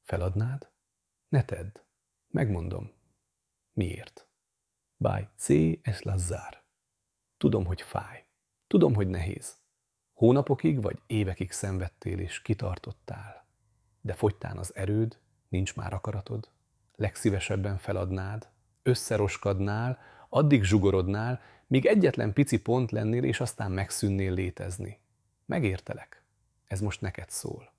Feladnád? Ne tedd. Megmondom. Miért? Báj, C. es Lazzár. Tudom, hogy fáj. Tudom, hogy nehéz. Hónapokig vagy évekig szenvedtél és kitartottál. De fogytán az erőd, nincs már akaratod. Legszívesebben feladnád, összeroskadnál, addig zsugorodnál, míg egyetlen pici pont lennél, és aztán megszűnnél létezni. Megértelek. Ez most neked szól.